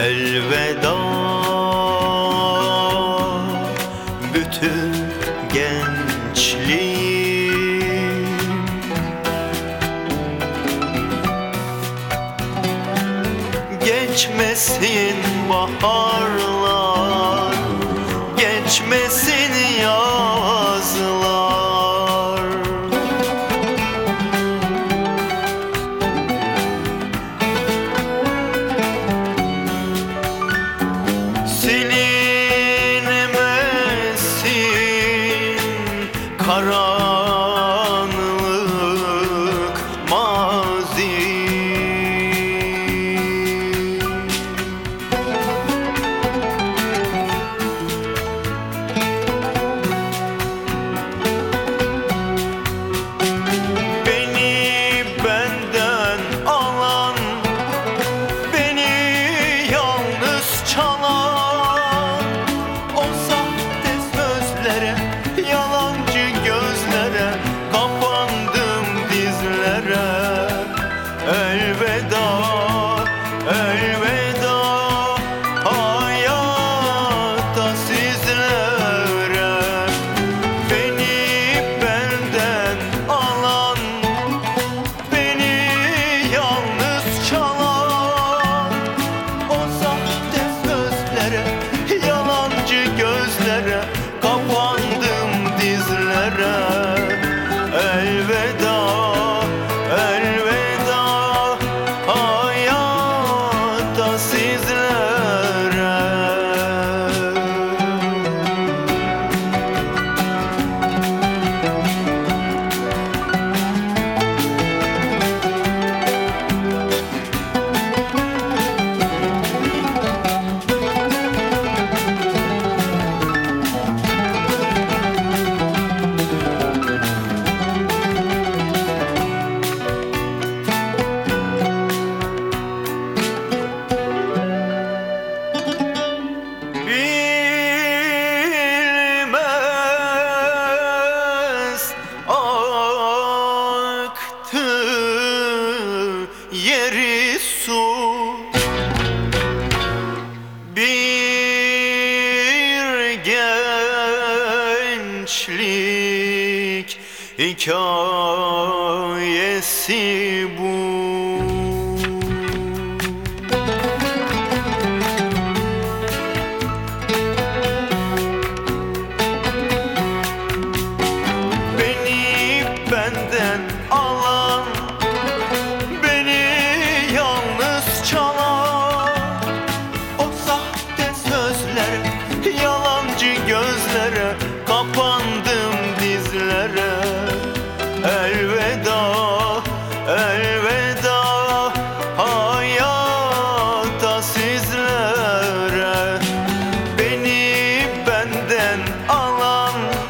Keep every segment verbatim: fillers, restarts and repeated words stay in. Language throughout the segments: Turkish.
Elveda bütün gençliğim, geçmesin baharlar, geçmesin yazlar. Silinmesin karanlık mazi, beni benden alan, beni yalnız çalan o sahte sözlere, yalancı gözlere kapandım dizlere. Elveda, elveda hayata sizlere. Beni benden alan, beni yalnız çalan o sahte sözlere, yalancı gözlere kapandım dizlere. Elveda, elveda hayata sizlere. Bilmez aktı yeri su, bir gençlik hikayesi bu. Beni benden alan, beni yalnız çalan o sahte sözlere, yalancı gözlere kapandım dizlere. Elveda, elveda hayata sizlere. Beni benden alan,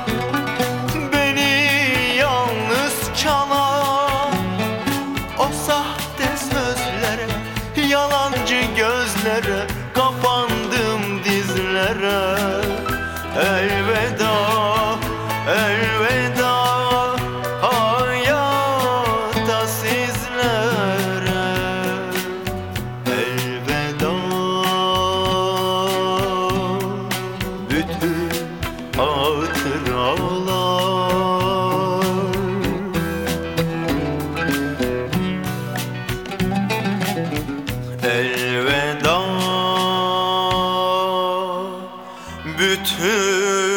beni yalnız çalan o sahte sözlere, yalancı gözlere kapandım dizlere. Elveda, elveda hayata sizlere. Elveda bütün hatıralar, elveda bütün